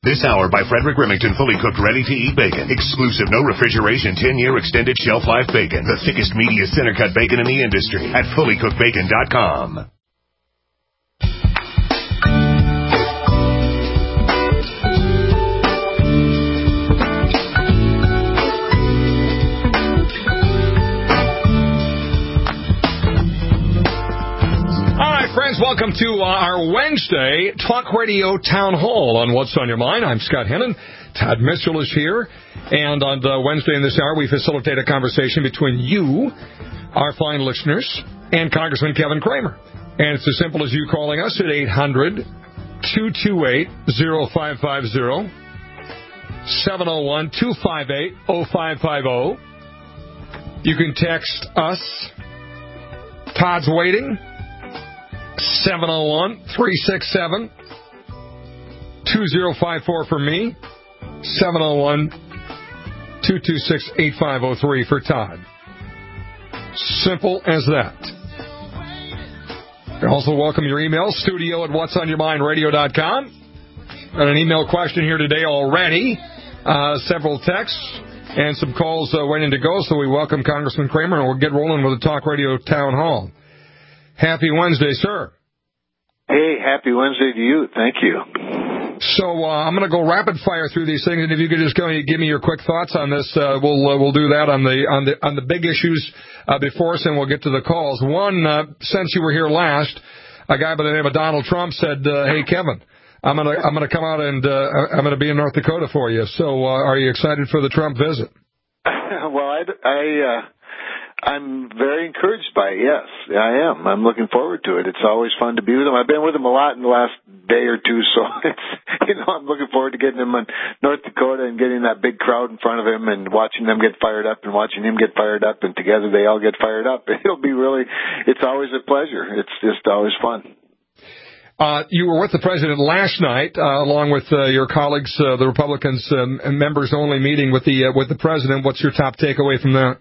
This hour by Frederick Remington, fully cooked, ready-to-eat bacon. Exclusive, no refrigeration, 10-year extended shelf life bacon. The thickest, meatiest center-cut bacon in the industry at fullycookedbacon.com. Friends, welcome to our Wednesday Talk Radio Town Hall on What's on Your Mind. I'm Scott Hennon. Todd Mitchell is here. And on Wednesday in this hour, we facilitate a conversation between you, our fine listeners, and Congressman Kevin Cramer. And it's as simple as you calling us at 800-228-0550, 701-258-0550. You can text us. Todd's waiting. 701-367-2054 for me. 701-226-8503 for Todd. Simple as that. We also welcome your email, studio at whatsonyourmindradio.com. Got an email question here today already. Several texts and some calls waiting to go, so we welcome Congressman Cramer, and we'll get rolling with the Talk Radio Town Hall. Happy Wednesday, sir. Hey, happy Wednesday to you. Thank you. So I'm going to go rapid fire through these things, and if you could just go and give me your quick thoughts on this, we'll do that on the big issues before us, and we'll get to the calls. One, since you were here last, a guy by the name of Donald Trump said, "Hey, Kevin, I'm gonna come out and I'm gonna be in North Dakota for you." So are you excited for the Trump visit? Well, I'm very encouraged by it, yes. I am. I'm looking forward to it. It's always fun to be with him. I've been with him a lot in the last day or two, so I'm looking forward to getting him in North Dakota and getting that big crowd in front of him and watching them get fired up and watching him get fired up, and together they all get fired up. It's always a pleasure. It's just always fun. You were with the president last night, along with your colleagues, the Republicans, and members-only meeting with the president. What's your top takeaway from that?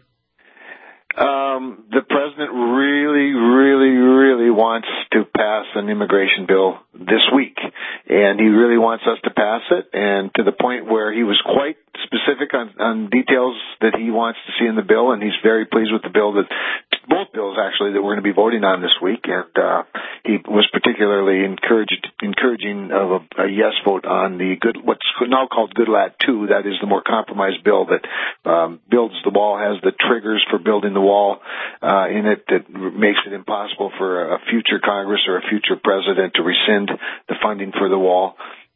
The president really wants to pass an immigration bill this week, and he really wants us to pass it, and to the point where he was quite specific on details that he wants to see in the bill, and he's very pleased with the bill, both bills actually, that we're going to be voting on this week, and he was particularly encouraging of a yes vote on what's now called Goodlatte 2. That is the more compromised bill that builds the wall, has the triggers for building the wall in it that makes it impossible for a future Congress or a future president to rescind the funding for the wall,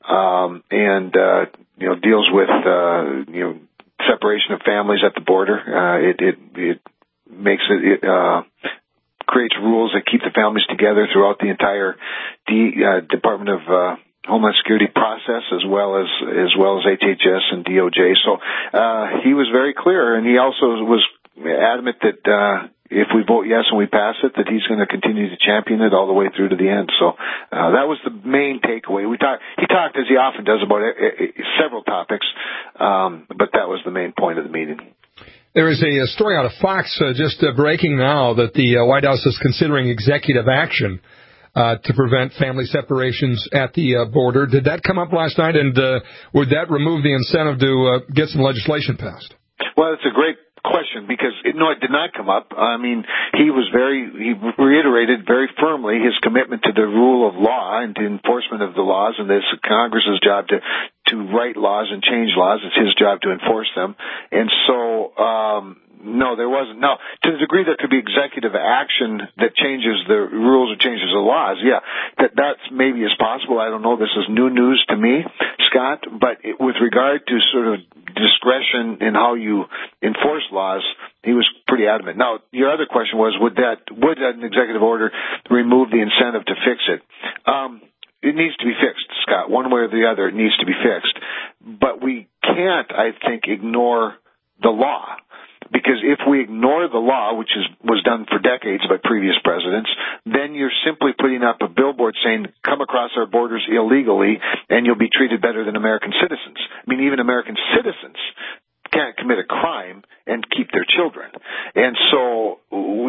and deals with separation of families at the border. It makes it creates rules that keep the families together throughout the entire Department of Homeland Security process, as well as HHS and DOJ. So he was very clear, and he also was adamant that if we vote yes and we pass it, that he's going to continue to champion it all the way through to the end. So that was the main takeaway. He talked, as he often does, about several topics, but that was the main point of the meeting. There is a story out of Fox just breaking now that the White House is considering executive action to prevent family separations at the border. Did that come up last night, and would that remove the incentive to get some legislation passed? Well, it's a great question, because it did not come up. I mean, he reiterated very firmly his commitment to the rule of law and to enforcement of the laws, and it's Congress's job to write laws and change laws. It's his job to enforce them. And so no, there wasn't. No, to the degree there could be executive action that changes the rules or changes the laws, yeah, that's maybe is possible. I don't know. This is new news to me, Scott. But with regard to sort of discretion in how you enforce laws, he was pretty adamant. Now, your other question was, would an executive order remove the incentive to fix it? It needs to be fixed, Scott. One way or the other, it needs to be fixed. But we can't, I think, ignore the law. Because if we ignore the law, which was done for decades by previous presidents, then you're simply putting up a billboard saying, come across our borders illegally and you'll be treated better than American citizens. I mean, even American citizens can't commit a crime and keep their children. And so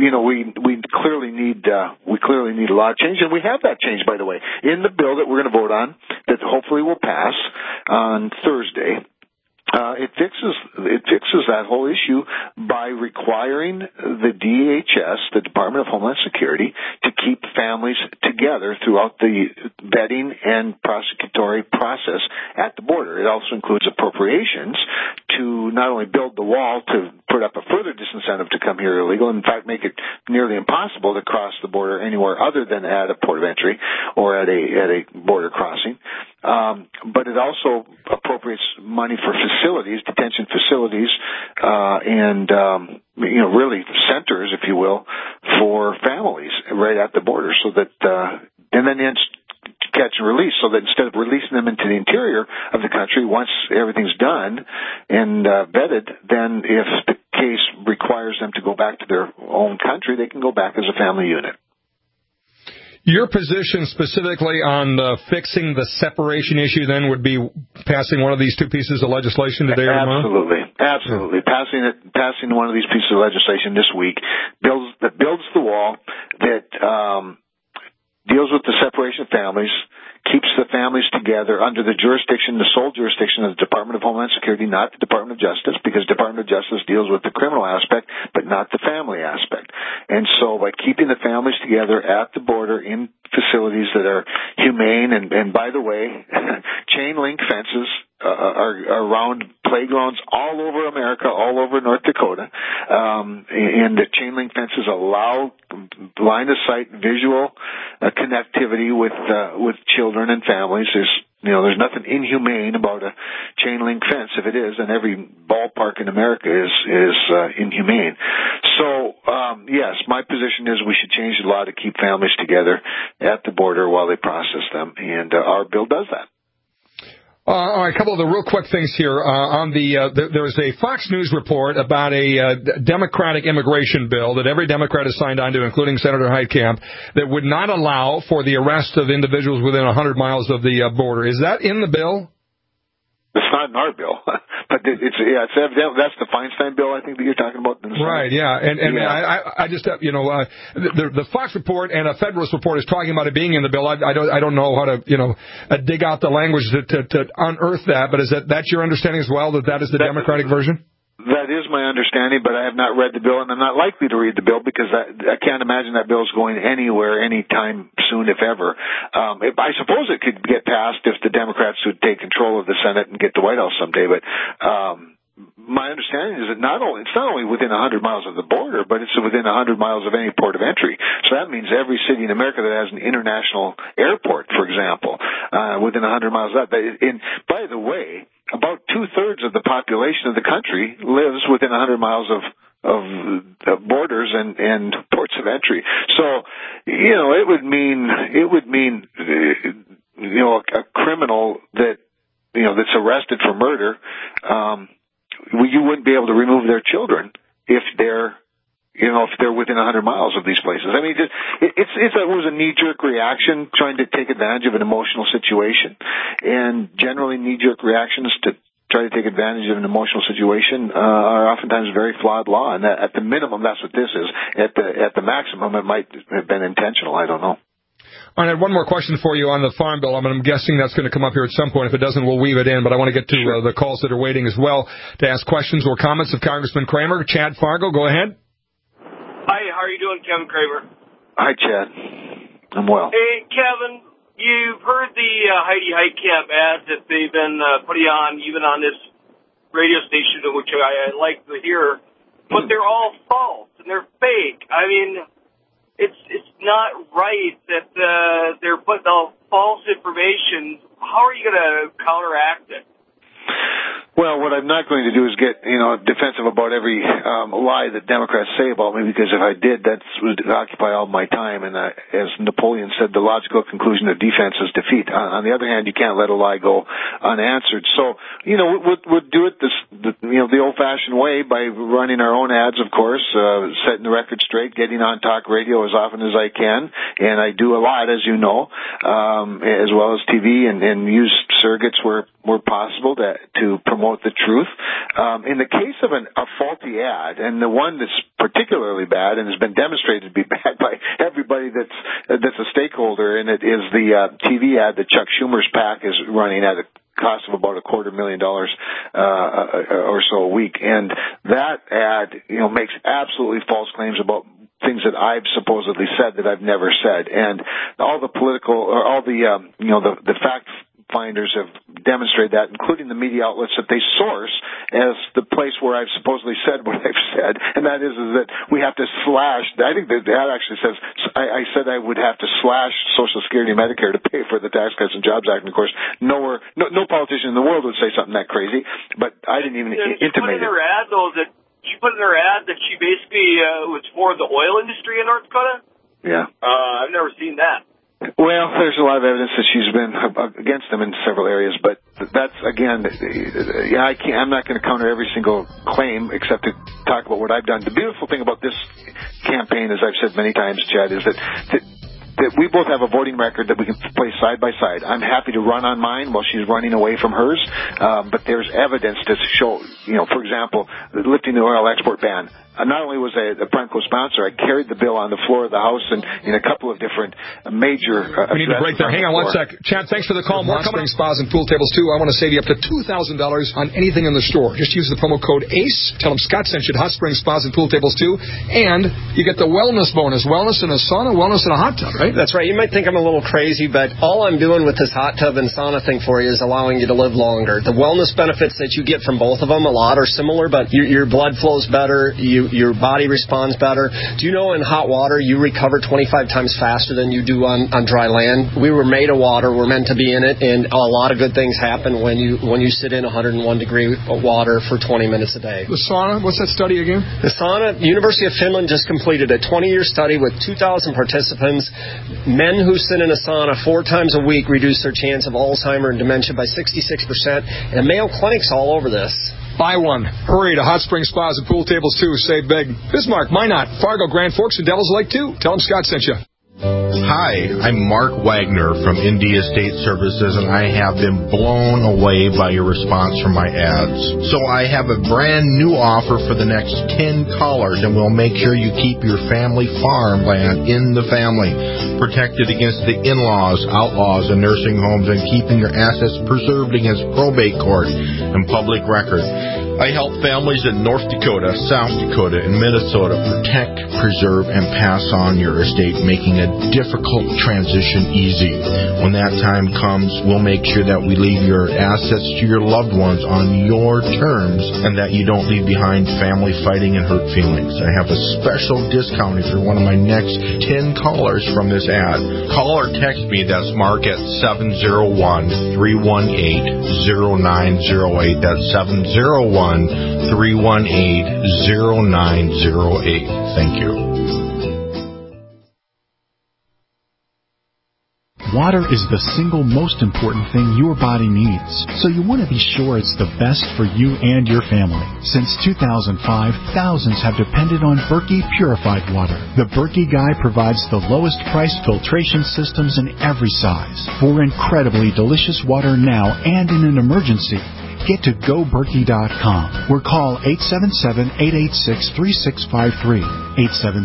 we clearly need a lot of change, and we have that change, by the way, in the bill that we're going to vote on that hopefully will pass on Thursday. It fixes that whole issue by requiring the DHS, the Department of Homeland Security, to keep families together throughout the vetting and prosecutory process at the border. It also includes appropriations to not only build the wall to put up a further disincentive to come here illegal, in fact make it nearly impossible to cross the border anywhere other than at a port of entry or at a border crossing. But it also appropriates money for facilities, detention facilities, and really centers, if you will, for families right at the border, so that and then catch and release, so that instead of releasing them into the interior of the country, once everything's done and vetted, then if the case requires them to go back to their own country, they can go back as a family unit. Your position specifically on fixing the separation issue then would be passing one of these two pieces of legislation today or tomorrow? Absolutely. Passing one of these pieces of legislation this week builds the wall that deals with the separation of families, keeps the families together under the sole jurisdiction of the Department of Homeland Security, not the Department of Justice, because the Department of Justice deals with the criminal aspect, but not the family aspect. And so by keeping the families together at the border in facilities that are humane, and by the way, chain link fences are around playgrounds all over America, all over North Dakota, and the chain link fences allow line of sight visual connectivity with children and families. There's nothing inhumane about a chain link fence. If it is, then every ballpark in America is inhumane. So, yes, my position is we should change the law to keep families together at the border while they process them, and our bill does that. All right, a couple of the real quick things here. There was a Fox News report about a Democratic immigration bill that every Democrat has signed on to, including Senator Heitkamp, that would not allow for the arrest of individuals within 100 miles of the border. Is that in the bill? It's not in our bill, but it's evident. That's the Feinstein bill, I think, that you're talking about. Right, yeah, and yeah. I just the Fox report and a Federalist report is talking about it being in the bill. I don't know how to dig out the language to unearth that, but that's your understanding as well, that is the Democratic version? That is my understanding, but I have not read the bill, and I'm not likely to read the bill because I can't imagine that bill is going anywhere anytime soon, if ever. I suppose it could get passed if the Democrats would take control of the Senate and get the White House someday, but my understanding is that it's not only within 100 miles of the border, but it's within 100 miles of any port of entry. So that means every city in America that has an international airport, for example, within 100 miles of that. And by the way, about 2/3 of the population of the country lives within 100 miles of borders and ports of entry. So, it would mean a criminal that's arrested for murder, you wouldn't be able to remove their children if they're within 100 miles of these places. I mean, it was a knee-jerk reaction trying to take advantage of an emotional situation. And generally knee-jerk reactions to try to take advantage of an emotional situation are oftentimes very flawed law. And at the minimum, that's what this is. At the maximum, it might have been intentional. I don't know. I had one more question for you on the Farm Bill. I'm guessing that's going to come up here at some point. If it doesn't, we'll weave it in. But I want to get to the calls that are waiting as well to ask questions or comments of Congressman Kramer. Chad Fargo, go ahead. Hi, how are you doing, Kevin Kramer? Hi, Chad. I'm well. Hey, Kevin, you've heard the Heidi Heitkamp ads that they've been putting on, even on this radio station, which I like to hear, but they're all false and they're fake. I mean, it's not right that they're putting out false information. How are you going to counteract it? Well, what I'm not going to do is get, defensive about every lie that Democrats say about me, because if I did, that would occupy all my time. And as Napoleon said, the logical conclusion of defense is defeat. On the other hand, you can't let a lie go unanswered. So, we'll do it the old-fashioned way by running our own ads, of course, setting the record straight, getting on talk radio as often as I can, and I do a lot, as you know, as well as TV, and use surrogates where possible to promote the truth. truth. In the case of a faulty ad, and the one that's particularly bad and has been demonstrated to be bad by everybody that's a stakeholder in it, is the TV ad that Chuck Schumer's PAC is running at a cost of about $250,000 or so a week. And that ad, makes absolutely false claims about things that I've supposedly said that I've never said. And all the fact finders have demonstrated that, including the media outlets that they source as the place where I've supposedly said what I've said, and that is that we have to slash. I think that actually says I said I would have to slash Social Security and Medicare to pay for the Tax Cuts and Jobs Act. And of course, no politician in the world would say something that crazy. But I didn't even intimate it. She put in her ad that she basically was for the oil industry in North Dakota. Yeah, I've never seen that. Well, there's a lot of evidence that she's been against them in several areas, but that's, again, I'm not going to counter every single claim except to talk about what I've done. The beautiful thing about this campaign, as I've said many times, Chad, is that we both have a voting record that we can place side by side. I'm happy to run on mine while she's running away from hers, but there's evidence to show, for example, lifting the oil export ban. Not only was I a Prime co-sponsor, I carried the bill on the floor of the House and in a couple of different major we need to break there. Hang on one sec. Chad, thanks for the call. More coming. Spas and pool tables, too. I want to save you up to $2,000 on anything in the store. Just use the promo code ACE. Tell them Scott sent you at Hot Springs Spas and Pool Tables, too. And you get the wellness bonus. Wellness in a sauna, wellness in a hot tub, right? That's right. You might think I'm a little crazy, but all I'm doing with this hot tub and sauna thing for you is allowing you to live longer. The wellness benefits that you get from both of them, a lot are similar, but your blood flows better, your body responds better. Do you know in hot water you recover 25 times faster than you do on dry land? We were made of water. We're meant to be in it, and a lot of good things happen when you sit in 101-degree water for 20 minutes a day. The sauna, what's that study again? The sauna, University of Finland just completed a 20-year study with 2,000 participants. Men who sit in a sauna 4 times a week reduce their chance of Alzheimer's and dementia by 66%, and Mayo Clinic's all over this. Buy one. Hurry to Hot Springs Spas and Pool Tables, too. Save big. Bismarck, Minot, Fargo, Grand Forks, and Devil's Lake, too. Tell them Scott sent you. Hi, I'm Mark Wagner from India State Services, and I have been blown away by your response from my ads. So I have a brand new offer for the next 10 callers, and we'll make sure you keep your family farmland in the family, protected against the in-laws, outlaws, and nursing homes, and keeping your assets preserved against probate court and public record. I help families in North Dakota, South Dakota, and Minnesota protect, preserve, and pass on your estate, making a difficult transition easy. When that time comes, we'll make sure that we leave your assets to your loved ones on your terms and that you don't leave behind family fighting and hurt feelings. I have a special discount if you're one of my next 10 callers from this ad. Call or text me, that's Mark, at 701-318-0908. That's 701-318-0908. Thank you. Water is the single most important thing your body needs, so you want to be sure it's the best for you and your family. Since 2005, thousands have depended on Berkey purified water. The Berkey Guy provides the lowest priced filtration systems in every size. For incredibly delicious water now and in an emergency, get to GoBerkey.com or call 877-886-3653.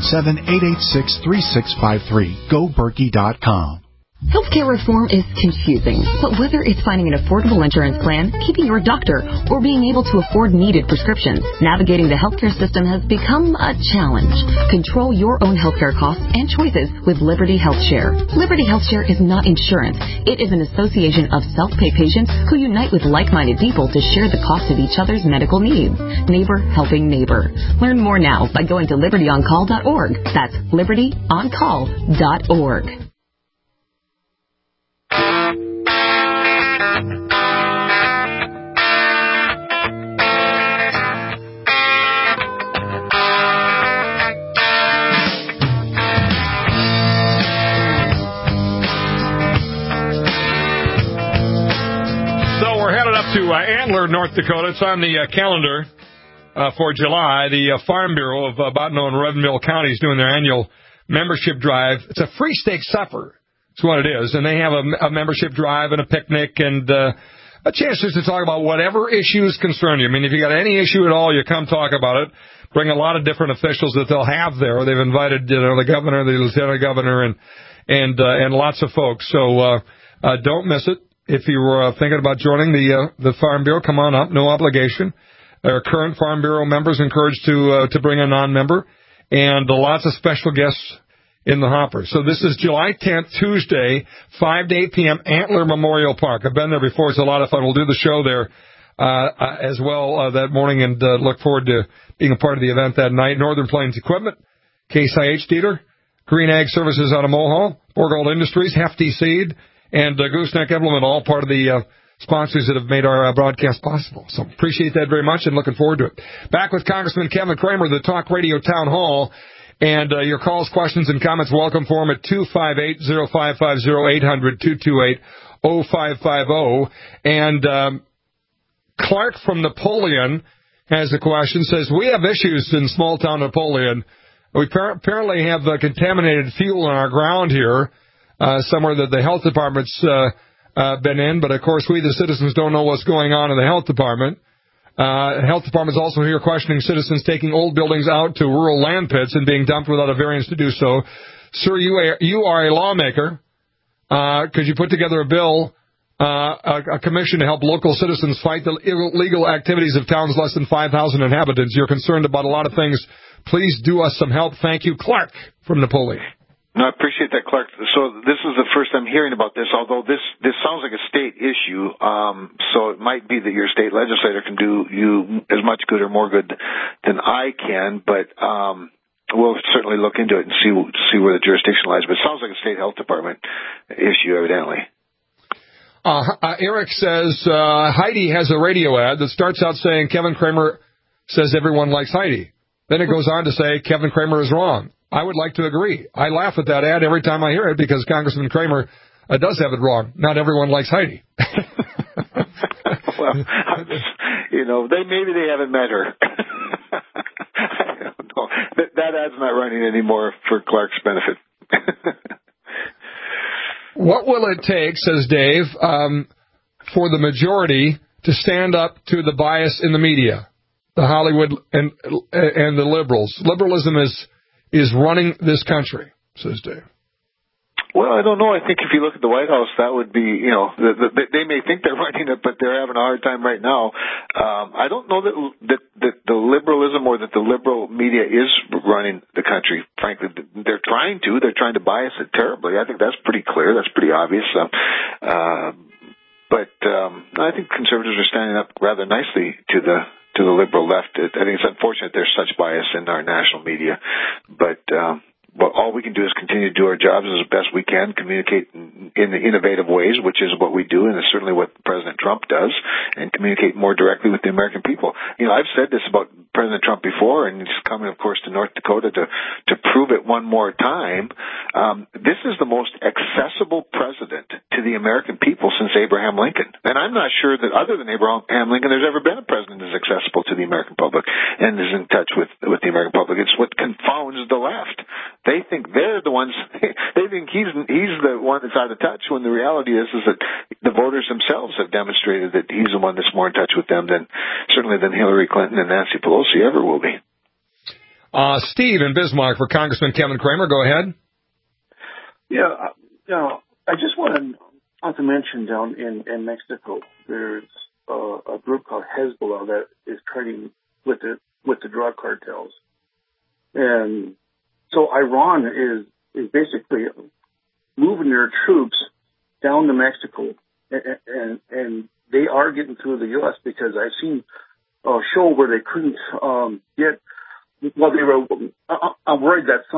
877-886-3653. GoBerkey.com. Healthcare reform is confusing, but whether it's finding an affordable insurance plan, keeping your doctor, or being able to afford needed prescriptions, navigating the healthcare system has become a challenge. Control your own healthcare costs and choices with Liberty HealthShare. Liberty HealthShare is not insurance. It is an association of self-pay patients who unite with like-minded people to share the cost of each other's medical needs. Neighbor helping neighbor. Learn more now by going to libertyoncall.org. That's libertyoncall.org. To Antler, North Dakota. It's on the calendar for July. The Farm Bureau of Bottineau and Revenville County is doing their annual membership drive. It's a free steak supper. That's what it is. And they have a membership drive and a picnic and a chance just to talk about whatever issues concern you. I mean, if you got any issue at all, you come talk about it. Bring a lot of different officials that they'll have there. They've invited, the governor, the lieutenant governor, and lots of folks. So don't miss it. If you were thinking about joining the Farm Bureau, come on up. No obligation. Our current Farm Bureau members encouraged to bring a non-member, and lots of special guests in the hopper. So this is July 10th, Tuesday, 5 to 8 p.m., Antler Memorial Park. I've been there before. It's a lot of fun. We'll do the show there as well that morning, and look forward to being a part of the event that night. Northern Plains Equipment, Case IH Dealer, Green Ag Services out of Mohall, Borgold Industries, Hefty Seed, and Gooseneck Implement, all part of the sponsors that have made our broadcast possible. So appreciate that very much and looking forward to it. Back with Congressman Kevin Cramer, the Talk Radio Town Hall. And your calls, questions, and comments, welcome for them at 258-0550, 800-228-0550. And Clark from Napoleon has a question, says, we have issues in small-town Napoleon. We apparently have contaminated fuel in our ground here, somewhere that the health department's been in. But, of course, we, the citizens, don't know what's going on in the health department. Health departments also here questioning citizens taking old buildings out to rural land pits and being dumped without a variance to do so. Sir, you are a lawmaker. Could you put together a bill, a commission to help local citizens fight the illegal activities of towns less than 5,000 inhabitants? You're concerned about a lot of things. Please do us some help. Thank you, Clark from Napoleon. No, I appreciate that, Clark. So this is the first I'm hearing about this, although this sounds like a state issue. So it might be that your state legislator can do you as much good or more good than I can, but we'll certainly look into it and see where the jurisdiction lies. But it sounds like a state health department issue, evidently. Eric says Heidi has a radio ad that starts out saying Kevin Cramer says everyone likes Heidi. Then it goes on to say Kevin Cramer is wrong. I would like to agree. I laugh at that ad every time I hear it because Congressman Cramer does have it wrong. Not everyone likes Heidi. Well, maybe they haven't met her. I don't know. That ad's not running anymore for Clark's benefit. What will it take, says Dave, for the majority to stand up to the bias in the media, the Hollywood and the liberals? Liberalism is running this country, says Dave. Well, I don't know. I think if you look at the White House, that would be, they may think they're running it, but they're having a hard time right now. I don't know that the liberalism or that the liberal media is running the country. Frankly, they're trying to bias it terribly. I think that's pretty clear. That's pretty obvious. But I think conservatives are standing up rather nicely to the liberal left. I think it's unfortunate there's such bias in our national media, but all we can do is continue to do our jobs as best we can, communicate in innovative ways, which is what we do, and it's certainly what President Trump does, and communicate more directly with the American people. I've said this about President Trump before, and he's coming, of course, to North Dakota to prove it one more time. This is the most accessible president to the American people since Abraham Lincoln. And I'm not sure that other than Abraham Lincoln, there's ever been a president that's accessible to the American public and is in touch with the American public. It's what confounds the left. They think they're the ones, they think he's the one that's out of touch, when the reality is that the voters themselves have demonstrated that he's the one that's more in touch with them than Hillary Clinton and Nancy Pelosi ever will be. Steve in Bismarck for Congressman Kevin Cramer. Go ahead. Yeah, I just want to mention down in Mexico, there's a group called Hezbollah that is trading with the drug cartels. And so Iran is basically moving their troops down to Mexico, and they are getting through the U.S. because I've seen a show where they couldn't get. Well, they were. I'm worried that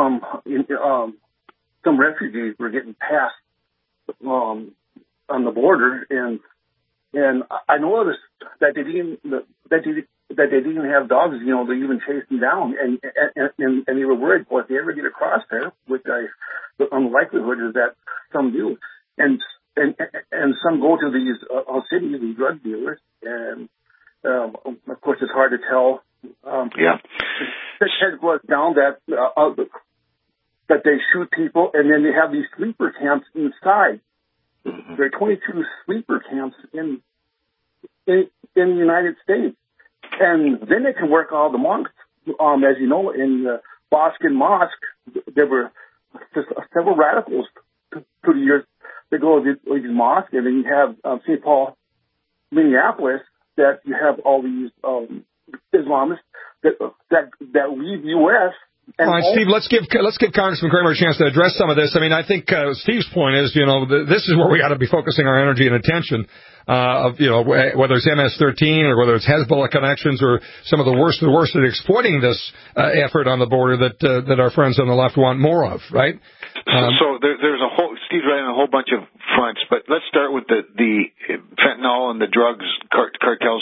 some refugees were getting past on the border, and I noticed that they didn't have dogs, they even chased them down, and they were worried, well, if they ever get across there, which the unlikelihood is that some do, and some go to these cities, these drug dealers, and of course it's hard to tell. The head goes down that they shoot people, and then they have these sleeper camps inside. There are 22 sleeper camps in in the United States. And then they can work all the monks. As you know, in Boston Mosque, there were several radicals 2 years ago to these mosques, and then you have St. Paul, Minneapolis, that you have all these Islamists that leave U.S. All right, Steve, let's give Congressman Kramer a chance to address some of this. I mean, I think Steve's point is, this is where we ought to be focusing our energy and attention, whether it's MS-13 or whether it's Hezbollah connections or some of the worst at exploiting this effort on the border that our friends on the left want more of, right? So there's a whole, Steve's right on a whole bunch of fronts, but let's start with the fentanyl and the drugs cartels.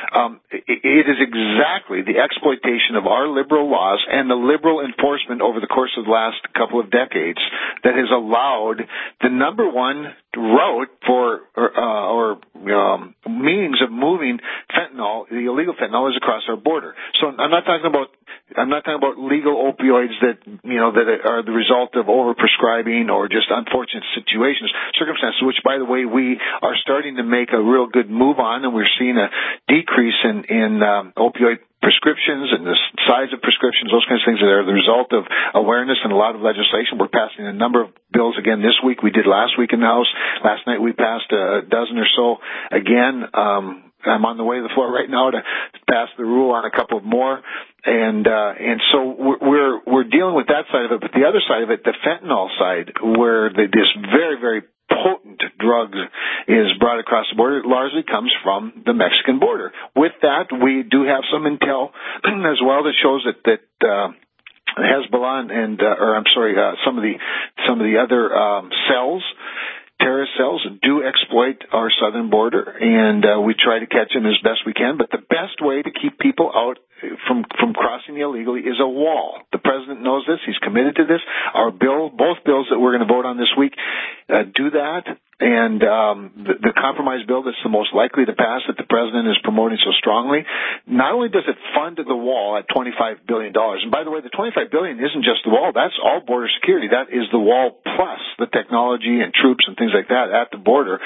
It is exactly the exploitation of our liberal laws and the liberal enforcement over the course of the last couple of decades that has allowed the number one route for or means of moving fentanyl, the illegal fentanyl, is across our border. So I'm not talking about legal opioids that are the result of overprescribing or just unfortunate circumstances, which, by the way, we are starting to make a real good move on, and we're seeing a decrease in opioid prescriptions and the size of prescriptions, those kinds of things that are the result of awareness and a lot of legislation. We're passing a number of bills again this week. We did last week in the House. Last night we passed a dozen or so again. I'm on the way to the floor right now to pass the rule on a couple of more. And so we're dealing with that side of it. But the other side of it, the fentanyl side, where this very, very potent drug is brought across the border, it largely comes from the Mexican border. With that, we do have some intel as well that shows that Hezbollah some of the other terrorist cells do exploit our southern border, and we try to catch them as best we can. But the best way to keep people out from crossing illegally is a wall. The president knows this. He's committed to this. Our bill, both bills that we're going to vote on this week, do that. And the compromise bill that's the most likely to pass that the president is promoting so strongly, not only does it fund the wall at $25 billion, and by the way, the $25 billion isn't just the wall, that's all border security. That is the wall plus the technology and troops and things like that at the border,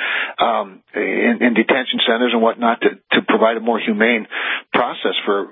in detention centers and whatnot to provide a more humane process for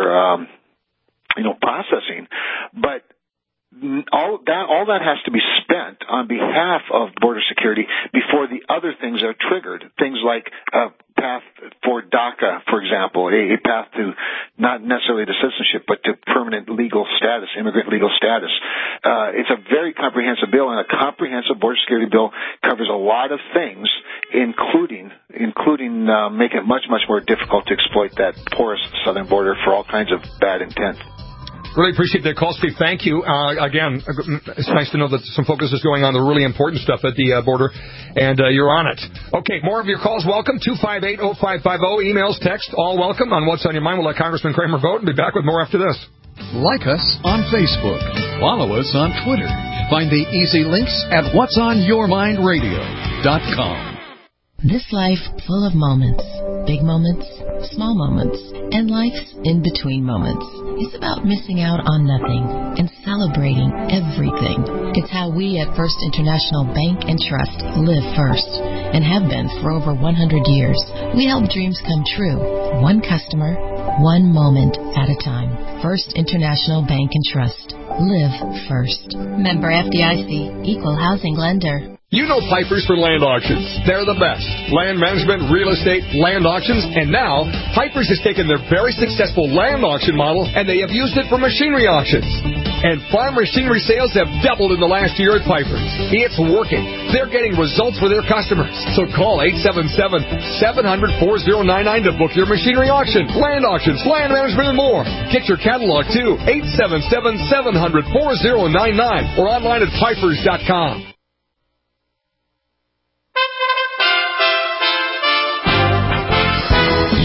processing. But all that has to be spent on behalf of border security before the other things are triggered. Things like a path for DACA, for example, a path to not necessarily to citizenship, but to permanent legal status, immigrant legal status. It's a very comprehensive bill, and a comprehensive border security bill covers a lot of things, including making it much, much more difficult to exploit that porous southern border for all kinds of bad intent. Really appreciate that call, Steve. Thank you. Again, it's nice to know that some focus is going on the really important stuff at the border, and you're on it. Okay, more of your calls. Welcome. 258-0550. Emails, text, all welcome on What's on Your Mind. We'll let Congressman Kramer vote and be back with more after this. Like us on Facebook. Follow us on Twitter. Find the easy links at whatsonyourmindradio.com. This life full of moments, big moments, small moments, and life's in-between moments. It's about missing out on nothing and celebrating everything. It's how we at First International Bank and Trust live first and have been for over 100 years. We help dreams come true, one customer, one moment at a time. First International Bank and Trust. Live first. Member FDIC, Equal Housing Lender. You know Pipers for Land Auctions. They're the best. Land management, real estate, land auctions, and now Pipers has taken their very successful land auction model and they have used it for machinery auctions. And farm machinery sales have doubled in the last year at Pipers. It's working. They're getting results for their customers. So call 877-700-4099 to book your machinery auction, land auctions, land management, and more. Get your catalog too. 877-700-4099 or online at pipers.com.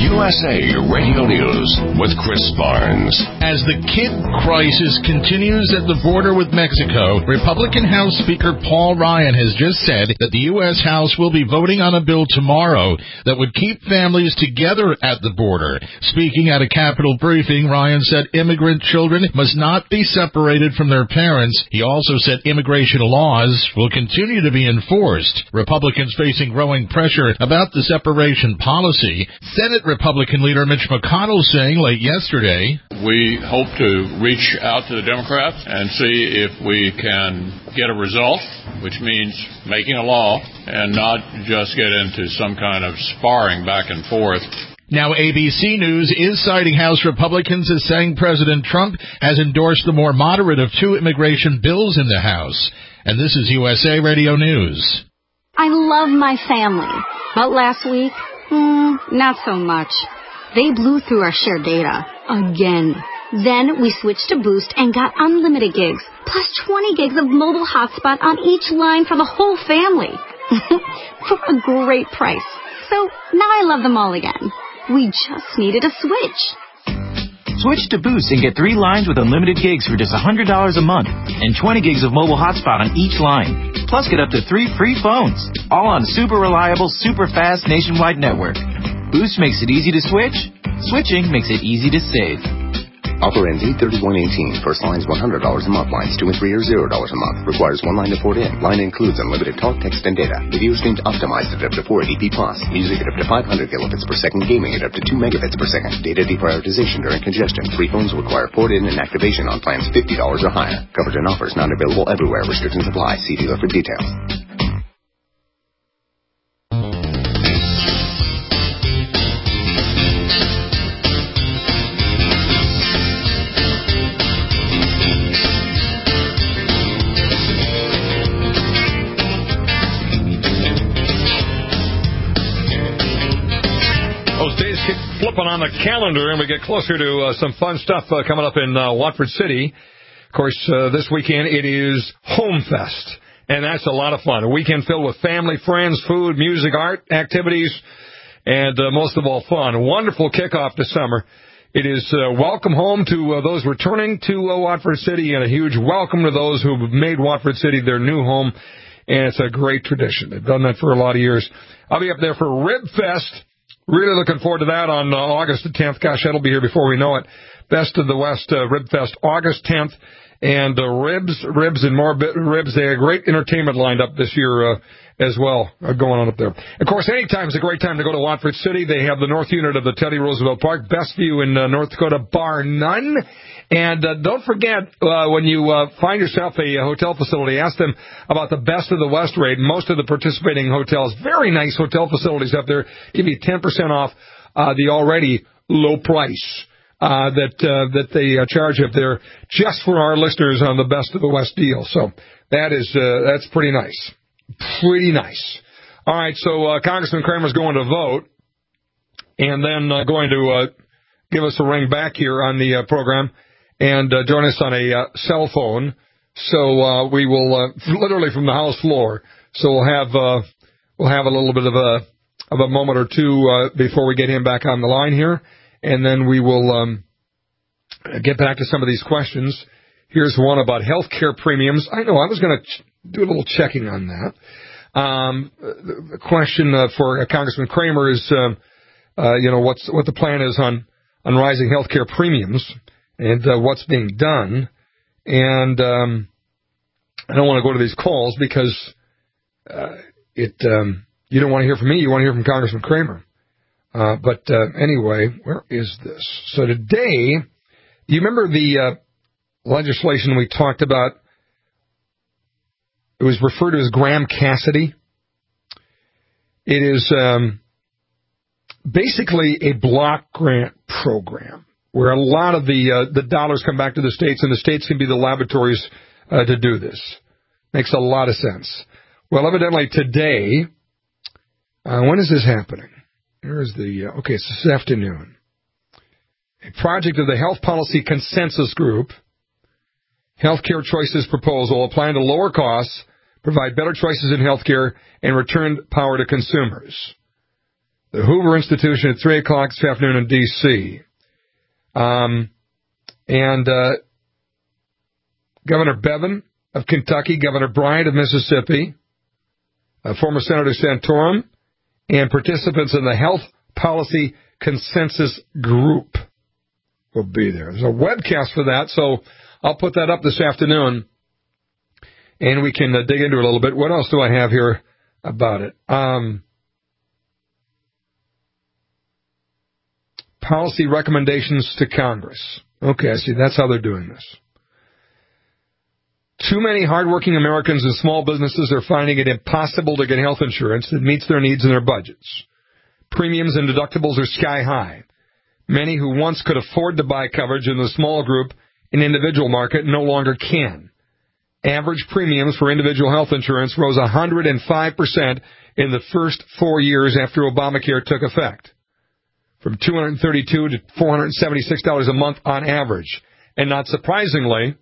USA Radio News with Chris Barnes. As the kid crisis continues at the border with Mexico, Republican House Speaker Paul Ryan has just said that the U.S. House will be voting on a bill tomorrow that would keep families together at the border. Speaking at a Capitol briefing, Ryan said immigrant children must not be separated from their parents. He also said immigration laws will continue to be enforced. Republicans facing growing pressure about the separation policy. Senate Republican leader Mitch McConnell saying late yesterday, we hope to reach out to the Democrats and see if we can get a result, which means making a law and not just get into some kind of sparring back and forth. Now, ABC News is citing House Republicans as saying President Trump has endorsed the more moderate of two immigration bills in the House. And this is USA Radio News. I love my family, but last week, not so much. They blew through our shared data. Again. Then we switched to Boost and got unlimited gigs, plus 20 gigs of mobile hotspot on each line for the whole family. For a great price. So now I love them all again. We just needed a switch. Switch to Boost and get 3 lines with unlimited gigs for just $100 a month and 20 gigs of mobile hotspot on each line. Plus, get up to 3 free phones, all on super reliable, super fast nationwide network. Boost makes it easy to switch. Switching makes it easy to save. Offer ends 8/31/18. First line's $100 a month. Lines 2 and 3 are $0 a month. Requires 1 line to port in. Line includes unlimited talk, text, and data. Video streams optimized at up to 480p+. Music at up to 500 kilobits per second. Gaming at up to 2 megabits per second. Data deprioritization during congestion. Free phones require port in and activation on plans $50 or higher. Coverage and offers not available everywhere. Restrictions apply. See dealer for details. Flipping on the calendar, and we get closer to some fun stuff coming up in Watford City. Of course, this weekend it is Home Fest, and that's a lot of fun. A weekend filled with family, friends, food, music, art, activities, and most of all, fun. A wonderful kickoff to summer. It is welcome home to those returning to Watford City, and a huge welcome to those who have made Watford City their new home, and it's a great tradition. They've done that for a lot of years. I'll be up there for Rib Fest. Really looking forward to that on August the 10th. Gosh, that'll be here before we know it. Best of the West Rib Fest, August 10th. And ribs and more ribs. They have great entertainment lined up this year as well going on up there. Of course, anytime is a great time to go to Watford City. They have the north unit of the Teddy Roosevelt Park. Best view in North Dakota, bar none. And don't forget, when you find yourself a hotel facility, ask them about the Best of the West rate. Most of the participating hotels, very nice hotel facilities up there, give you 10% off the already low price that they charge up there just for our listeners on the Best of the West deal. So that's pretty nice. Pretty nice. All right, so Congressman Cramer's going to vote and then going to give us a ring back here on the program and join us on a cell phone. So we will literally from the House floor. So we'll have a little bit of a moment or two before we get him back on the line here, and then we will get back to some of these questions. Here's one about health care premiums. I know I was going to do a little checking on that. The question for Congressman Cramer is, what the plan is on rising health care premiums and what's being done. And I don't want to go to these calls because you don't want to hear from me. You want to hear from Congressman Cramer. But anyway, where is this? So today, you remember the legislation we talked about? It was referred to as Graham Cassidy. It is basically a block grant program where a lot of the dollars come back to the states, and the states can be the laboratories to do this. Makes a lot of sense. Well, evidently today, when is this happening? Here's it's this afternoon. A project of the Health Policy Consensus Group, Healthcare Choices Proposal, a plan to lower costs, provide better choices in healthcare, and return power to consumers. The Hoover Institution at 3 o'clock this afternoon in D.C. And Governor Bevin of Kentucky, Governor Bryant of Mississippi, former Senator Santorum, and participants in the Health Policy Consensus Group will be there. There's a webcast for that, so I'll put that up this afternoon, and we can dig into it a little bit. What else do I have here about it? Policy recommendations to Congress. Okay, I see. That's how they're doing this. Too many hardworking Americans and small businesses are finding it impossible to get health insurance that meets their needs and their budgets. Premiums and deductibles are sky high. Many who once could afford to buy coverage in the small group and individual market no longer can. Average premiums for individual health insurance rose 105% in the first 4 years after Obamacare took effect, from $232 to $476 a month on average. And not surprisingly,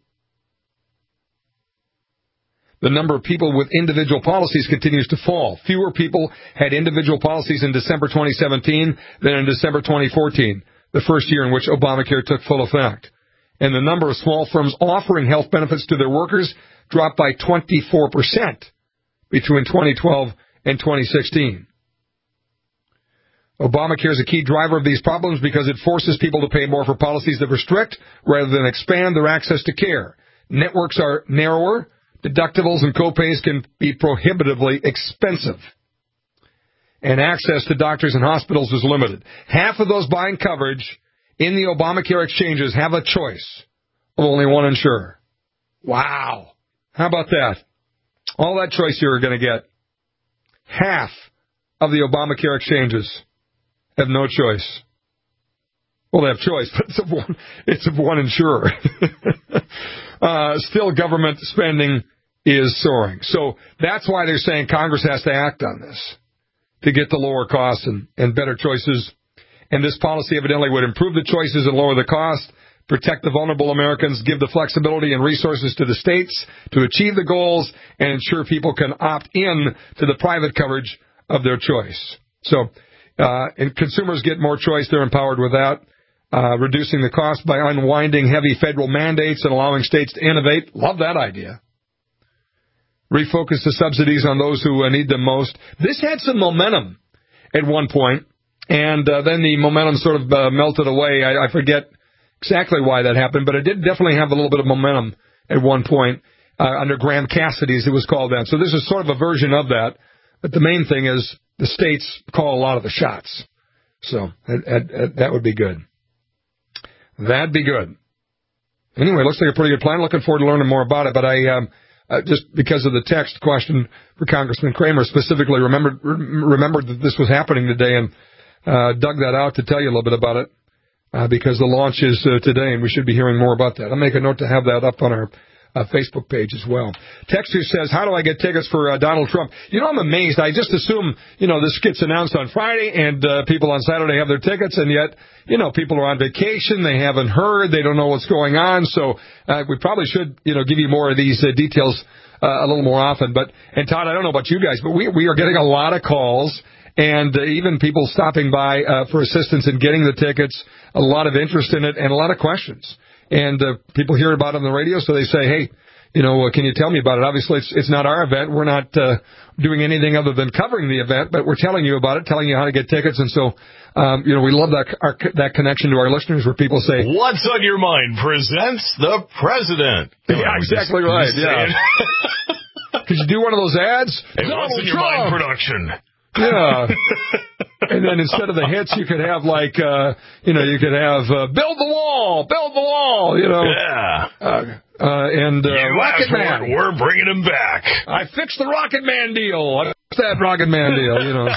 the number of people with individual policies continues to fall. Fewer people had individual policies in December 2017 than in December 2014, the first year in which Obamacare took full effect. And the number of small firms offering health benefits to their workers dropped by 24% between 2012 and 2016. Obamacare is a key driver of these problems because it forces people to pay more for policies that restrict rather than expand their access to care. Networks are narrower. Deductibles and copays can be prohibitively expensive. And access to doctors and hospitals is limited. Half of those buying coverage in the Obamacare exchanges have a choice of only one insurer. Wow. How about that? All that choice you're going to get. Half of the Obamacare exchanges have no choice. Well, they have choice, but it's of one insurer. Still, government spending is soaring. So that's why they're saying Congress has to act on this to get the lower costs and better choices. And this policy evidently would improve the choices and lower the cost, protect the vulnerable Americans, give the flexibility and resources to the states to achieve the goals, and ensure people can opt in to the private coverage of their choice. So, and consumers get more choice. They're empowered with that. Reducing the cost by unwinding heavy federal mandates and allowing states to innovate. Love that idea. Refocus the subsidies on those who need them most. This had some momentum at one point, and then the momentum sort of melted away. I forget exactly why that happened, but it did definitely have a little bit of momentum at one point under Graham Cassidy, as it was called then. So this is sort of a version of that, but the main thing is the states call a lot of the shots. So that would be good. That'd be good. Anyway, looks like a pretty good plan. Looking forward to learning more about it. But I just because of the text question for Congressman Kramer, specifically remembered that this was happening today and dug that out to tell you a little bit about it because the launch is today and we should be hearing more about that. I'll make a note to have that up on our Facebook page as well. Texter says, how do I get tickets for Donald Trump? You know, I'm amazed. I just assume, this gets announced on Friday and people on Saturday have their tickets, and yet, people are on vacation. They haven't heard. They don't know what's going on. So we probably should, give you more of these details a little more often. And Todd, I don't know about you guys, but we are getting a lot of calls and even people stopping by for assistance in getting the tickets, a lot of interest in it, and a lot of questions. And people hear about it on the radio, so they say, hey, can you tell me about it? Obviously, it's not our event. We're not doing anything other than covering the event, but we're telling you about it, telling you how to get tickets. And so, we love that connection to our listeners where people say, What's on Your Mind presents the president. Yeah, exactly right. Yeah. Could you do one of those ads? Hey, What's on Your Mind production. Yeah. And then instead of the hits, you could have you could have build the wall, Yeah. And Rocket Man. We're bringing him back. I fixed the Rocket Man deal. I fixed that Rocket Man deal,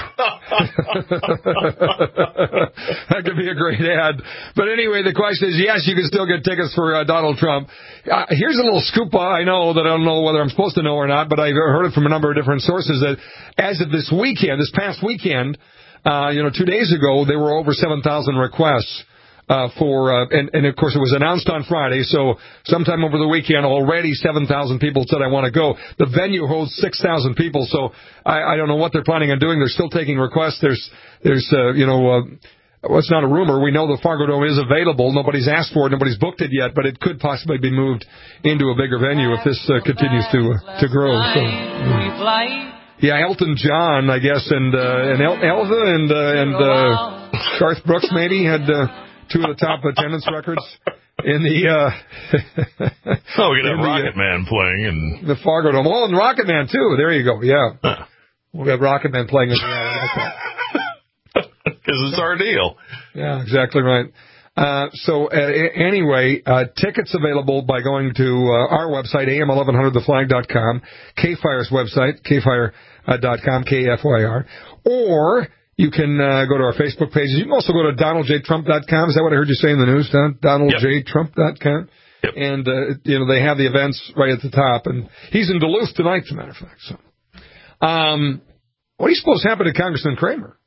That could be a great ad. But anyway, the question is, yes, you can still get tickets for Donald Trump. Here's a little scoop I know that I don't know whether I'm supposed to know or not, but I heard it from a number of different sources that as of this past weekend, 2 days ago, there were over 7,000 requests and of course it was announced on Friday, so sometime over the weekend already 7,000 people said I want to go. The venue holds 6,000 people, so I don't know what they're planning on doing. They're still taking requests. There's well, it's not a rumor. We know the Fargo Dome is available. Nobody's asked for it. Nobody's booked it yet, but it could possibly be moved into a bigger venue if this continues to grow. So, yeah, Elton John, I guess, and Elva and Garth Brooks maybe had two of the top attendance records in the oh, we got Rocket Man playing in the Fargo Dome. Oh, and Rocket Man too. There you go. Yeah, we have Rocket Man playing in the because it's our deal. Yeah, exactly right. Anyway, tickets available by going to our website, am1100theflag.com, KFIR's website, kfire.com, KFYR, or you can go to our Facebook pages. You can also go to DonaldJTrump.com. Is that what I heard you say in the news, Don? DonaldJTrump.com. Yep. And, they have the events right at the top. And he's in Duluth tonight, as a matter of fact. So, what do you suppose happened to Congressman Kramer?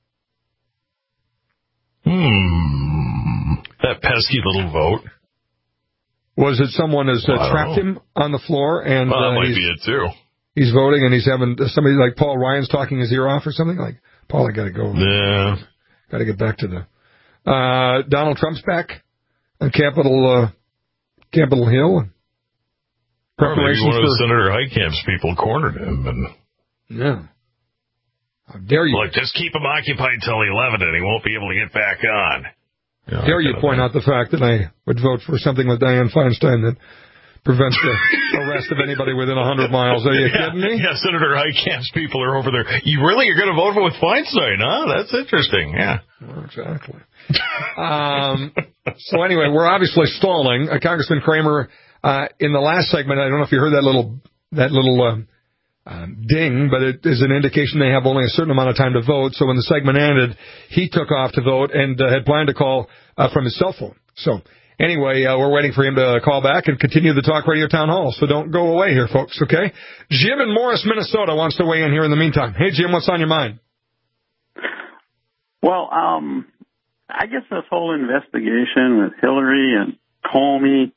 That pesky little vote. Was it someone has trapped him on the floor? And that might be it, too. He's voting, and he's having somebody like Paul Ryan's talking his ear off or something? Like, Paul, I got to go. Yeah. Got to get back to the... Donald Trump's back on Capitol Hill. Or maybe one of Senator Heitkamp's people cornered him. And yeah. How dare you? Look, just keep him occupied till 11 and he won't be able to get back on. Yeah, dare you point out the fact that I would vote for something with Dianne Feinstein that prevents the arrest of anybody within 100 miles. Are you kidding me? Yeah, Senator Heitkamp's people are over there. You really are going to vote with Feinstein, huh? That's interesting, yeah. Well, exactly. So anyway, we're obviously stalling. Congressman Kramer, in the last segment, I don't know if you heard that little ding, but it is an indication they have only a certain amount of time to vote. So when the segment ended, he took off to vote and had planned to call from his cell phone. So anyway, we're waiting for him to call back and continue the Talk Radio Town Hall. So don't go away here, folks, okay? Jim in Morris, Minnesota wants to weigh in here in the meantime. Hey, Jim, what's on your mind? Well, I guess this whole investigation with Hillary and Comey,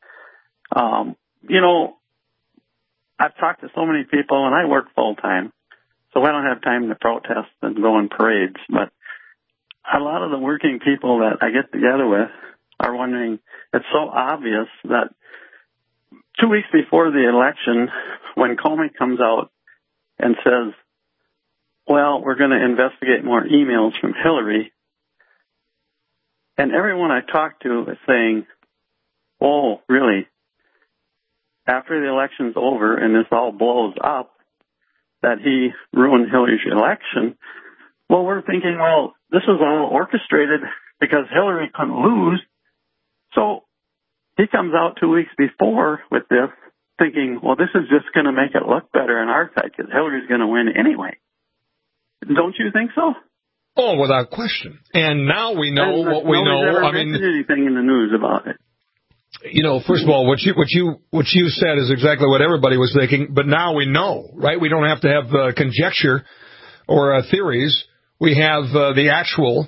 I've talked to so many people, and I work full-time, so I don't have time to protest and go on parades. But a lot of the working people that I get together with are wondering, it's so obvious that 2 weeks before the election, when Comey comes out and says, well, we're going to investigate more emails from Hillary, and everyone I talk to is saying, oh, really? After the election's over and this all blows up, that he ruined Hillary's election, well, we're thinking, well, this is all orchestrated because Hillary couldn't lose. So he comes out 2 weeks before with this, thinking, well, this is just going to make it look better in our side because Hillary's going to win anyway. Don't you think so? Oh, without question. And now we know what we know. I mean, anything in the news about it. First of all, what you said is exactly what everybody was thinking, but now we know, right? We don't have to have conjecture or theories. We have the actual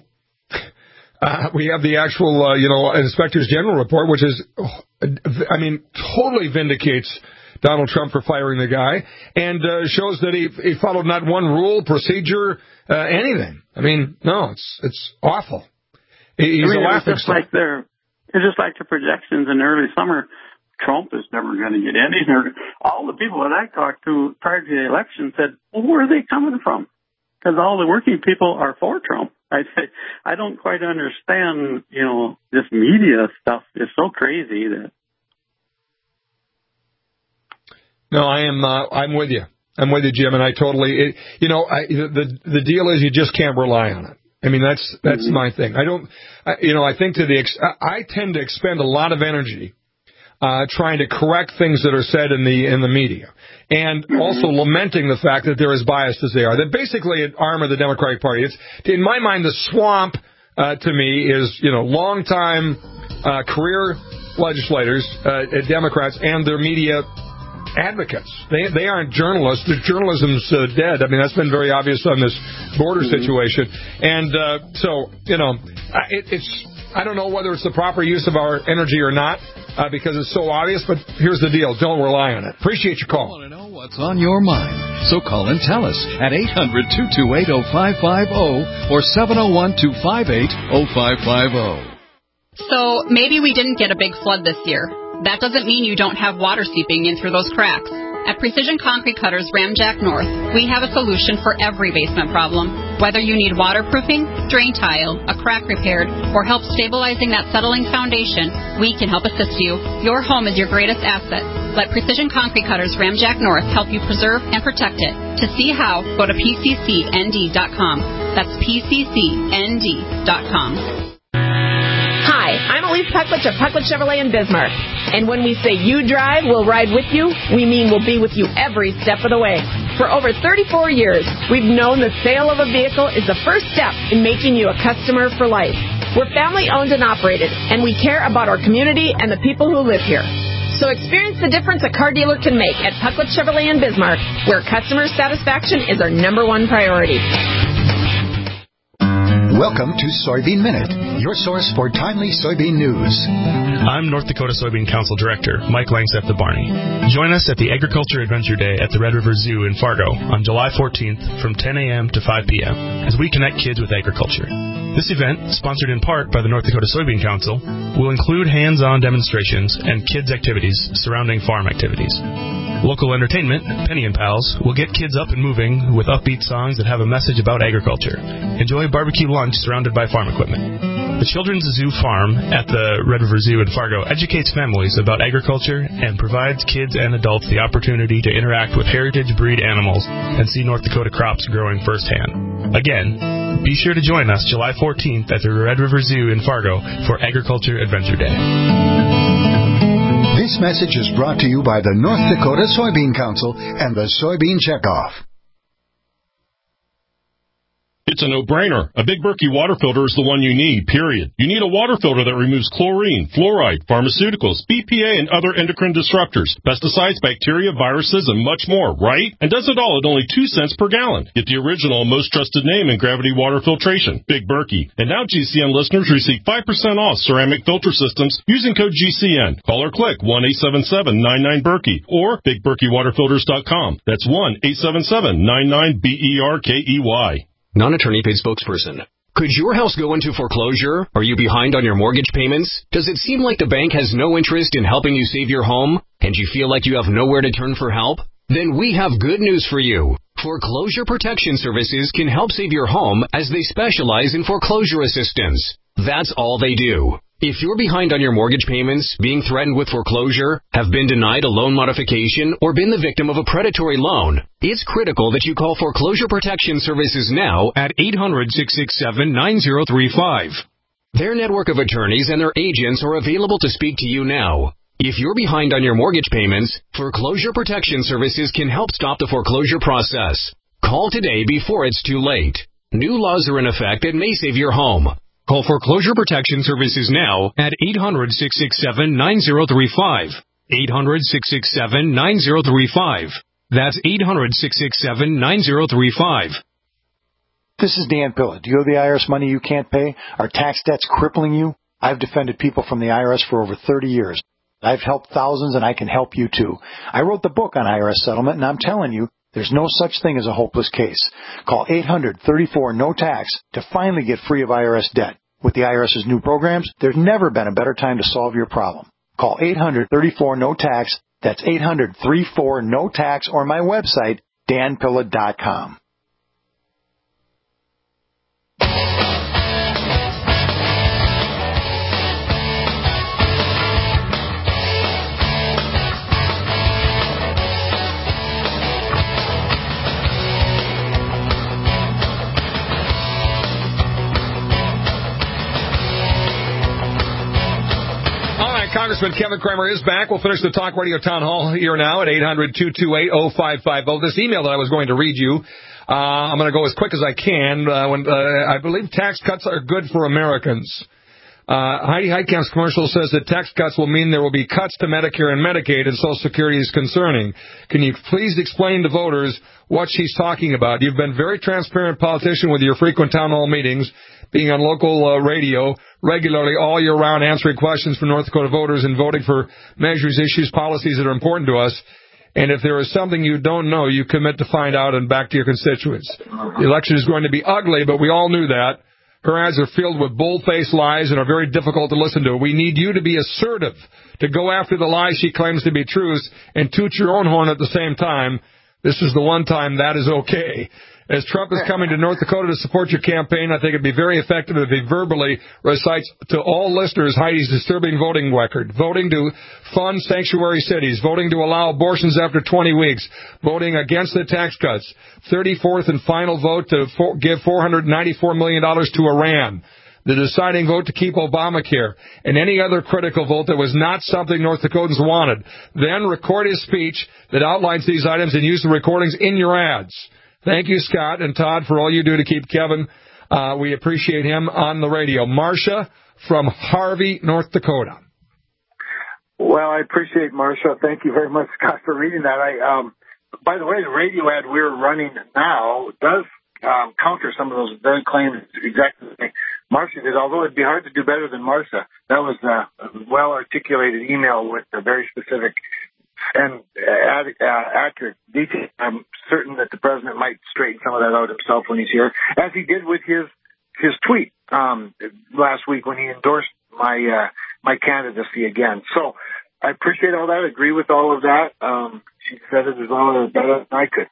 Inspector's General report, which is, totally vindicates Donald Trump for firing the guy and shows that he followed not one rule, procedure, anything. I mean, no, it's awful. He's a laughing stock. It's just like the projections in early summer. Trump is never going to get in. All the people that I talked to prior to the election said, well, where are they coming from? Because all the working people are for Trump. I don't quite understand, this media stuff is so crazy that. No, I'm with you. I'm with you, Jim, and I totally, the deal is you just can't rely on it. I mean, that's my thing. I think I tend to expend a lot of energy trying to correct things that are said in the media, and also lamenting the fact that they're as biased as they are. They're basically an arm of the Democratic Party. It's, in my mind, the swamp to me is longtime career legislators, Democrats, and their media advocates. They aren't journalists. Their journalism's dead. I mean, that's been very obvious on this border situation. And I don't know whether it's the proper use of our energy or not, because it's so obvious, but here's the deal. Don't rely on it. Appreciate your call. I want to know what's on your mind. So call and tell us at 800-228-0550 or 701-258-0550. So maybe we didn't get a big flood this year. That doesn't mean you don't have water seeping in through those cracks. At Precision Concrete Cutters Ramjack North, we have a solution for every basement problem. Whether you need waterproofing, drain tile, a crack repaired, or help stabilizing that settling foundation, we can help assist you. Your home is your greatest asset. Let Precision Concrete Cutters Ramjack North help you preserve and protect it. To see how, go to pccnd.com. That's pccnd.com. Hi, I'm Elise Pucklich of Pucklich Chevrolet in Bismarck. And when we say you drive, we'll ride with you, we mean we'll be with you every step of the way. For over 34 years, we've known the sale of a vehicle is the first step in making you a customer for life. We're family owned and operated, and we care about our community and the people who live here. So experience the difference a car dealer can make at Pucklich Chevrolet in Bismarck, where customer satisfaction is our number one priority. Welcome to Soybean Minute, your source for timely soybean news. I'm North Dakota Soybean Council Director Mike Langseth de Barney. Join us at the Agriculture Adventure Day at the Red River Zoo in Fargo on July 14th from 10 a.m. to 5 p.m. as we connect kids with agriculture. This event, sponsored in part by the North Dakota Soybean Council, will include hands-on demonstrations and kids' activities surrounding farm activities. Local entertainment, Penny and Pals, will get kids up and moving with upbeat songs that have a message about agriculture. Enjoy barbecue lunch surrounded by farm equipment. The Children's Zoo Farm at the Red River Zoo in Fargo educates families about agriculture and provides kids and adults the opportunity to interact with heritage breed animals and see North Dakota crops growing firsthand. Again, be sure to join us July 14th at the Red River Zoo in Fargo for Agriculture Adventure Day. This message is brought to you by the North Dakota Soybean Council and the Soybean Checkoff. It's a no-brainer. A Big Berkey water filter is the one you need, period. You need a water filter that removes chlorine, fluoride, pharmaceuticals, BPA, and other endocrine disruptors, pesticides, bacteria, viruses, and much more, right? And does it all at only 2 cents per gallon. Get the original, most trusted name in gravity water filtration, Big Berkey. And now GCN listeners receive 5% off ceramic filter systems using code GCN. Call or click 1-877-99-BERKEY or BigBerkeyWaterFilters.com. That's 1-877-99-BERKEY. Non-attorney paid spokesperson. Could your house go into foreclosure? Are you behind on your mortgage payments? Does it seem like the bank has no interest in helping you save your home? And you feel like you have nowhere to turn for help? Then we have good news for you. Foreclosure Protection Services can help save your home as they specialize in foreclosure assistance. That's all they do. If you're behind on your mortgage payments, being threatened with foreclosure, have been denied a loan modification, or been the victim of a predatory loan, it's critical that you call Foreclosure Protection Services now at 800-667-9035. Their network of attorneys and their agents are available to speak to you now. If you're behind on your mortgage payments, Foreclosure Protection Services can help stop the foreclosure process. Call today before it's too late. New laws are in effect that may save your home. Call Foreclosure Protection Services now at 800-667-9035. 800-667-9035. That's 800-667-9035. This is Dan Pilla. Do you owe the IRS money you can't pay? Are tax debts crippling you? I've defended people from the IRS for over 30 years. I've helped thousands, and I can help you too. I wrote the book on IRS settlement, and I'm telling you, there's no such thing as a hopeless case. Call 800-34-NO-TAX to finally get free of IRS debt. With the IRS's new programs, there's never been a better time to solve your problem. Call 800-34-NO-TAX. That's 800-34-NO-TAX, or my website, danpilla.com. Congressman Kevin Cramer is back. We'll finish the Talk Radio Town Hall here now at 800-228-0550. This email that I was going to read you, I'm going to go as quick as I can. I believe tax cuts are good for Americans. Heidi Heitkamp's commercial says that tax cuts will mean there will be cuts to Medicare and Medicaid, and Social Security is concerning. Can you please explain to voters what she's talking about? You've been a very transparent politician with your frequent town hall meetings, being on local radio regularly all year round, answering questions from North Dakota voters and voting for measures, issues, policies that are important to us. And if there is something you don't know, you commit to find out and back to your constituents. The election is going to be ugly, but we all knew that. Her ads are filled with bold-faced lies and are very difficult to listen to. We need you to be assertive, to go after the lies she claims to be truths, and toot your own horn at the same time. This is the one time that is okay. As Trump is coming to North Dakota to support your campaign, I think it'd be very effective if he verbally recites to all listeners Heidi's disturbing voting record. Voting to fund sanctuary cities, voting to allow abortions after 20 weeks, voting against the tax cuts, 34th and final vote to give $494 million to Iran, the deciding vote to keep Obamacare, and any other critical vote that was not something North Dakotans wanted. Then record his speech that outlines these items and use the recordings in your ads. Thank you, Scott and Todd, for all you do to keep Kevin. We appreciate him on the radio. Marcia from Harvey, North Dakota. Well, I appreciate Marcia. Thank you very much, Scott, for reading that. By the way, the radio ad we're running now does counter some of those very claims exactly like Marcia did, although it'd be hard to do better than Marcia. That was a well-articulated email with a very specific and accurate detail. I'm certain that the president might straighten some of that out himself when he's here, as he did with his tweet last week when he endorsed my candidacy again. So I appreciate all that. I agree with all of that. She said it as well as better than I could.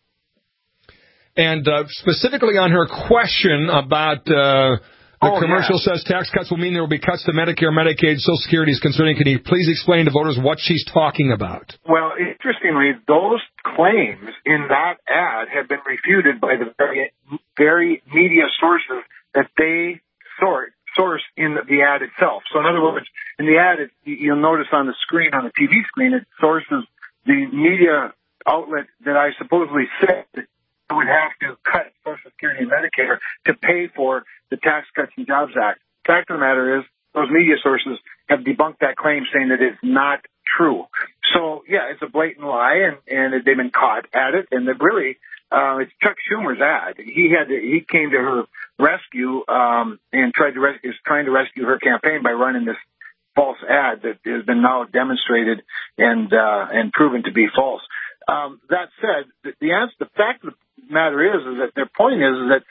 And specifically on her question about the commercial says tax cuts will mean there will be cuts to Medicare, Medicaid, Social Security is concerning. Can you please explain to voters what she's talking about? Well, interestingly, those claims in that ad have been refuted by the very media sources that they source in the ad itself. So in other words, in the ad, you'll notice on the screen, on the TV screen, it sources the media outlet that I supposedly said would have to cut Social Security and Medicare to pay for the Tax Cuts and Jobs Act. The fact of the matter is, those media sources have debunked that claim, saying that it's not true. So, yeah, it's a blatant lie, and they've been caught at it, and really, it's Chuck Schumer's ad. He came to her rescue, and is trying to rescue her campaign by running this false ad that has been now demonstrated and proven to be false. That said, the fact of the matter is that their point is that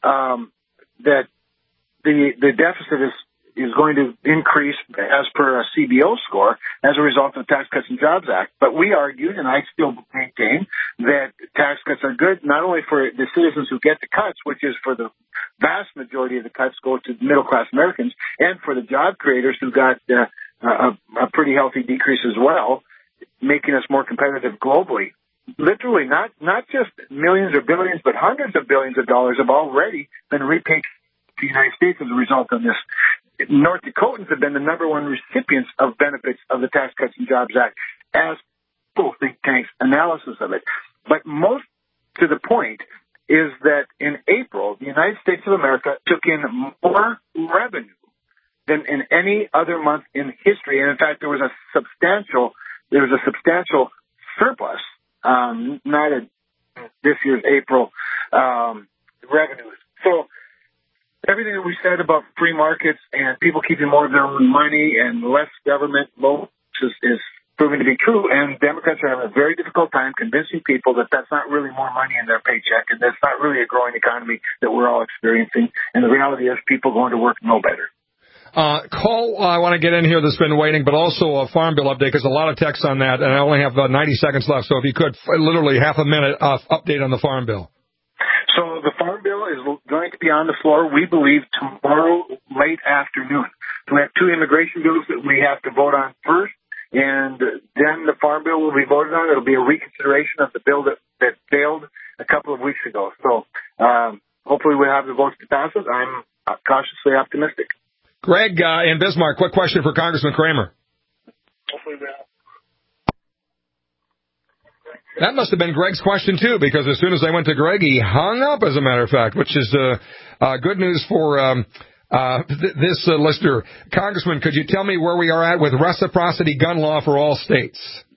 the deficit is going to increase as per a CBO score as a result of the Tax Cuts and Jobs Act. But we argued, and I still maintain, that tax cuts are good not only for the citizens who get the cuts, which is for the vast majority of the cuts go to middle-class Americans, and for the job creators who got a pretty healthy decrease as well, making us more competitive globally. Literally, not just millions or billions, but hundreds of billions of dollars have already been repaid to the United States as a result of this. North Dakotans have been the number one recipients of benefits of the Tax Cuts and Jobs Act, as full think tanks' analysis of it. But most to the point is that in April, the United States of America took in more revenue than in any other month in history. And in fact, there was a substantial surplus, not in this year's April revenues. So everything that we said about free markets and people keeping more of their own money and less government loans is proving to be true. And Democrats are having a very difficult time convincing people that that's not really more money in their paycheck and that's not really a growing economy that we're all experiencing. And the reality is people going to work know better. Cole, I want to get in here that's been waiting, but also a Farm Bill update, because a lot of text on that, and I only have 90 seconds left, so if you could, literally half a minute update on the Farm Bill. So the Farm Bill is going to be on the floor, we believe, tomorrow late afternoon. We have two immigration bills that we have to vote on first, and then the Farm Bill will be voted on. It'll be a reconsideration of the bill that failed a couple of weeks ago. So hopefully we'll have the votes to pass it. I'm cautiously optimistic. Greg in Bismarck, quick question for Congressman Kramer. That must have been Greg's question, too, because as soon as I went to Greg, he hung up, as a matter of fact, which is good news for This listener, Congressman, could you tell me where we are at with reciprocity gun law for all states?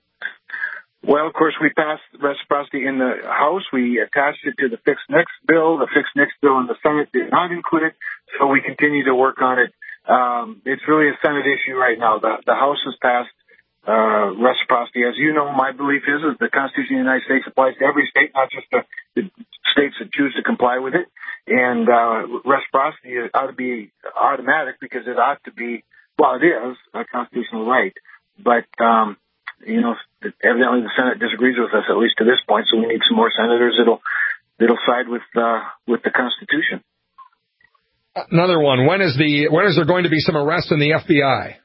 Well, of course, we passed reciprocity in the House. We attached it to the Fixed NICS bill. The Fixed NICS bill in the Senate did not include it, so we continue to work on it. It's really a Senate issue right now. The House has passed reciprocity. As you know, my belief is that the Constitution of the United States applies to every state, not just the states that choose to comply with it. And reciprocity ought to be automatic because it ought to be, well, it is a constitutional right. But, evidently the Senate disagrees with us, at least to this point, so we need some more senators that'll side with the Constitution. Another one. When is there going to be some arrests in the FBI?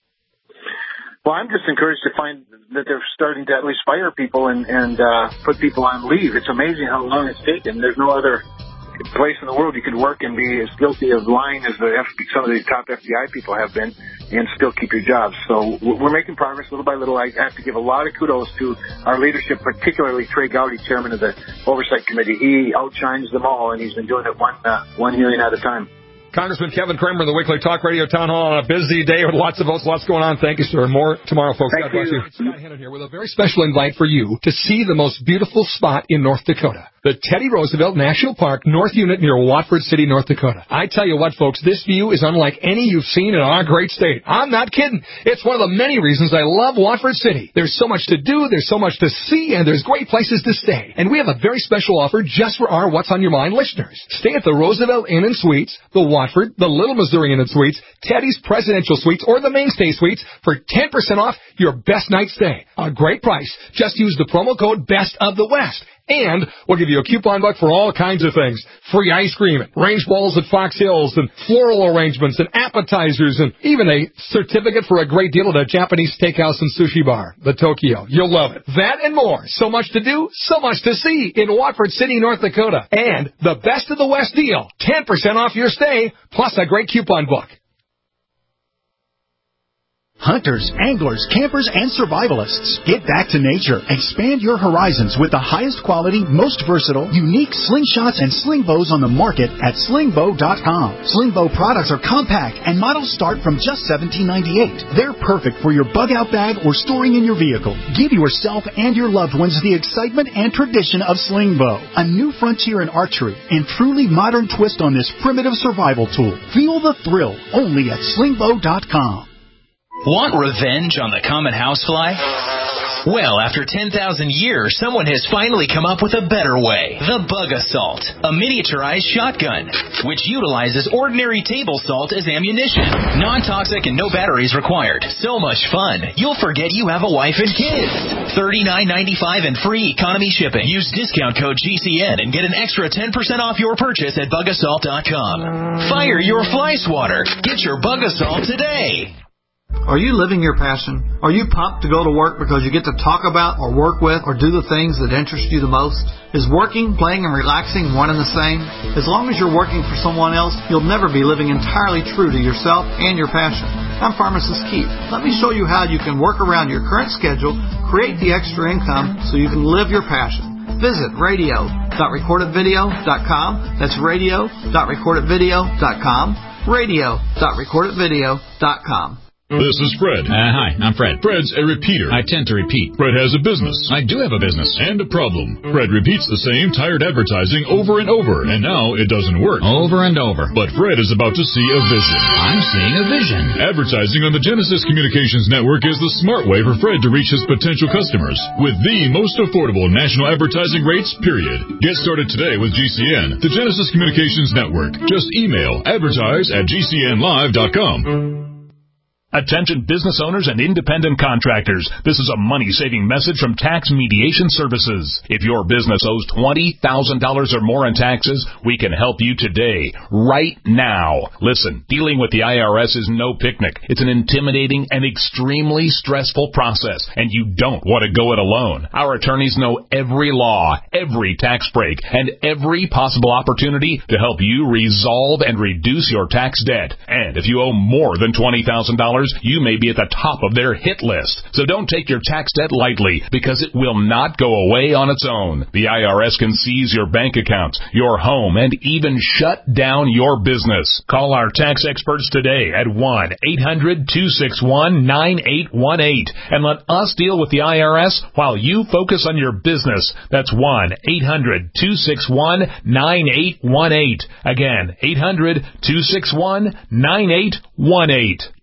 Well, I'm just encouraged to find that they're starting to at least fire people and put people on leave. It's amazing how long it's taken. There's no other place in the world you could work and be as guilty of lying as some of the top FBI people have been and still keep your jobs. So we're making progress little by little. I have to give a lot of kudos to our leadership, particularly Trey Gowdy, chairman of the Oversight Committee. He outshines them all, and he's been doing it one hearing at a time. Congressman Kevin Cramer, the Weekly Talk Radio Town Hall on a busy day with lots of votes, lots going on. Thank you, sir. More tomorrow, folks. God bless you. It's Scott Hennon here with a very special invite for you to see the most beautiful spot in North Dakota. The Teddy Roosevelt National Park, North Unit near Watford City, North Dakota. I tell you what, folks, this view is unlike any you've seen in our great state. I'm not kidding. It's one of the many reasons I love Watford City. There's so much to do, there's so much to see, and there's great places to stay. And we have a very special offer just for our What's on Your Mind listeners. Stay at the Roosevelt Inn and Suites, the Watford, the Little Missouri Inn and Suites, Teddy's Presidential Suites, or the Mainstay Suites for 10% off your best night stay. A great price. Just use the promo code Best of the West. And we'll give you a coupon buck for all kinds of things. Free ice cream, and range balls at Fox Hills, and floral arrangements, and appetizers, and even a certificate for a great deal at a Japanese steakhouse and sushi bar, the Tokyo. You'll love it. That and more. So much to do, so much to see in Watford City, North Dakota. And the Best of the West deal. 10% off your stay, plus a great coupon book. Hunters, anglers, campers, and survivalists, get back to nature. Expand your horizons with the highest quality, most versatile, unique slingshots and sling bows on the market at slingbow.com. Slingbow products are compact and models start from just $17.98. They're perfect for your bug-out bag or storing in your vehicle. Give yourself and your loved ones the excitement and tradition of Slingbow, a new frontier in archery and truly modern twist on this primitive survival tool. Feel the thrill only at slingbow.com. Want revenge on the common housefly? Well, after 10,000 years, someone has finally come up with a better way. The Bug Assault, a miniaturized shotgun, which utilizes ordinary table salt as ammunition. Non-toxic and no batteries required. So much fun, you'll forget you have a wife and kids. $39.95 and free economy shipping. Use discount code GCN and get an extra 10% off your purchase at bugassault.com. Fire your fly swatter. Get your Bug Assault today. Are you living your passion? Are you pumped to go to work because you get to talk about or work with or do the things that interest you the most? Is working, playing, and relaxing one and the same? As long as you're working for someone else, you'll never be living entirely true to yourself and your passion. I'm Pharmacist Keith. Let me show you how you can work around your current schedule, create the extra income so you can live your passion. Visit radio.recordedvideo.com. That's radio.recordedvideo.com. radio.recordedvideo.com. This is Fred. Hi, I'm Fred. Fred's a repeater. I tend to repeat. Fred has a business. I do have a business. And a problem. Fred repeats the same tired advertising over and over, and now it doesn't work. Over and over. But Fred is about to see a vision. I'm seeing a vision. Advertising on the Genesis Communications Network is the smart way for Fred to reach his potential customers with the most affordable national advertising rates, period. Get started today with GCN, the Genesis Communications Network. Just email advertise@gcnlive.com. Attention business owners and independent contractors. This is a money-saving message from Tax Mediation Services. If your business owes $20,000 or more in taxes, we can help you today, right now. Listen, dealing with the IRS is no picnic. It's an intimidating and extremely stressful process, and you don't want to go it alone. Our attorneys know every law, every tax break, and every possible opportunity to help you resolve and reduce your tax debt. And if you owe more than $20,000, you may be at the top of their hit list. So don't take your tax debt lightly, because it will not go away on its own. The IRS can seize your bank accounts, your home, and even shut down your business. Call our tax experts today at 1-800-261-9818 and let us deal with the IRS while you focus on your business. That's 1-800-261-9818. Again, 800-261-9818.